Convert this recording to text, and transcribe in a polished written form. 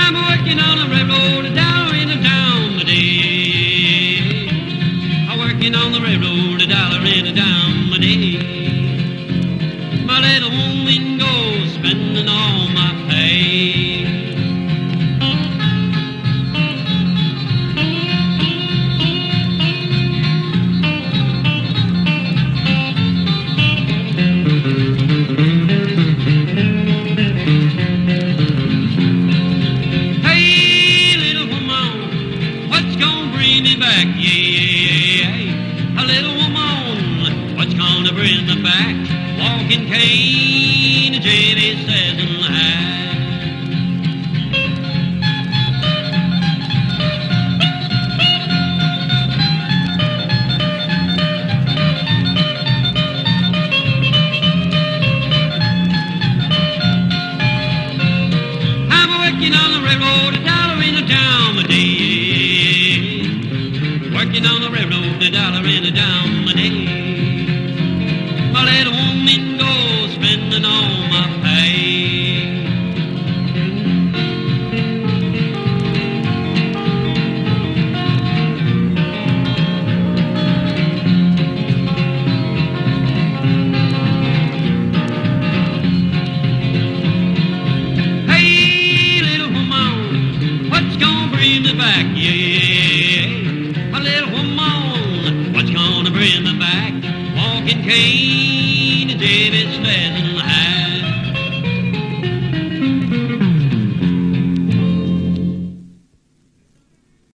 I'm working on the railroad $1 in a dime a day. I'm working on the railroad $1 in a dime a day. My little woman goes spending all my pay. Hey, little woman, what's gonna bring me back? Yeah, a little woman, what's gonna bring me back? Walking cane, J.B. says and hat. I'm working on the railroad $1 in a dime a day. Working on the railroad $1 in a dime a day. My little woman goes spending all my pay. Hey, little woman, what's gonna bring me back? Yeah, a little woman, what's gonna bring me back? Walking cane, David.